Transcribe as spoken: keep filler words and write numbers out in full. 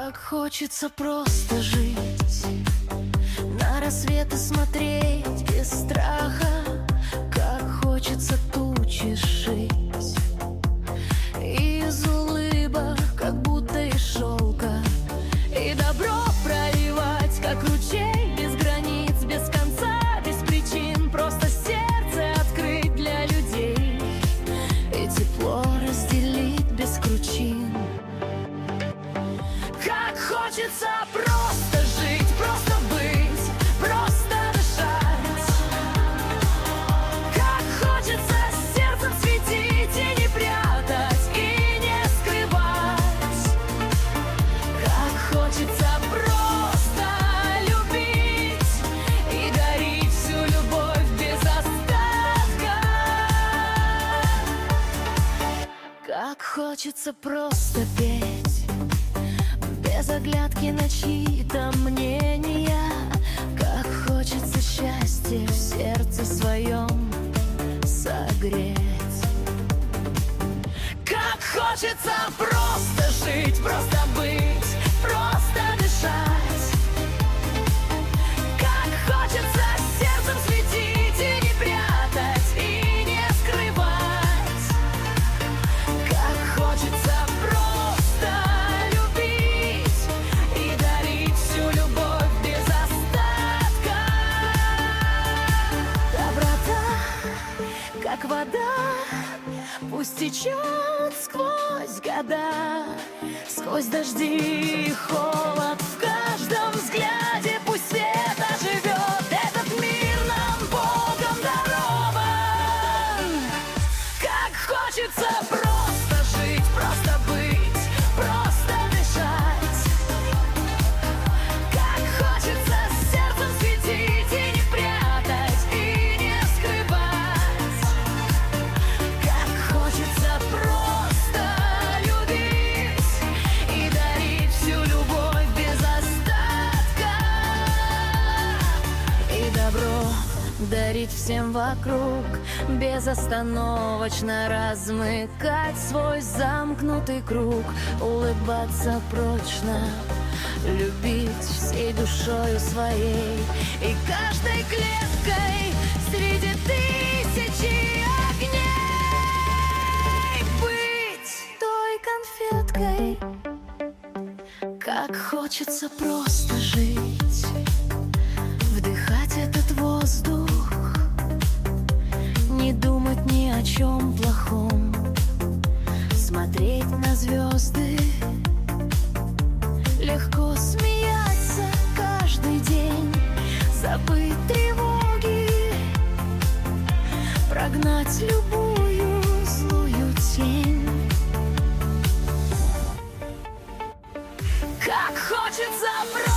Как хочется просто жить, на рассветы смотреть без страха. Как хочется тучи сшить из улыбок, как будто из шелка, и добро проливать, как ручей, без границ, без конца, без причин. Просто сердце открыть для людей и тепло разделить без кручин. Как хочется просто жить, просто быть, просто дышать. Как хочется сердцем светить и не прятать, и не скрывать. Как хочется просто любить и дарить всю любовь без остатка. Как хочется просто петь без оглядки на чьи-то мнения. Как хочется счастье в сердце своем согреть. Как хочется просто жить, просто быть, просто дышать. Как хочется сердцем светить и не прятать, и не скрывать. Как хочется просто любить и дарить всю любовь без остатка. Доброта, как вода, пусть течет сквозь года, сквозь дожди и холод. В каждом взгляде пусть свет оживет. Этот мир нам Богом дарован. Как хочется просто жить, просто быть, просто дышать. Как хочется сердцем светить и не прятать, и не скрывать. Как хочется просто любить и дарить всю любовь без остатка. И добро дарить всем вокруг, безостановочно размыкать свой замкнутый круг. Улыбаться прочно, любить всей душою своей и каждой клеткой среди тысячи огней. Быть той конфеткой. Как хочется просто жить, вдыхать этот воздух, не думать ни о чем плохом, смотреть на звезды, легко смеяться каждый день, забыть тревоги, прогнать любую злую тень. Как хочется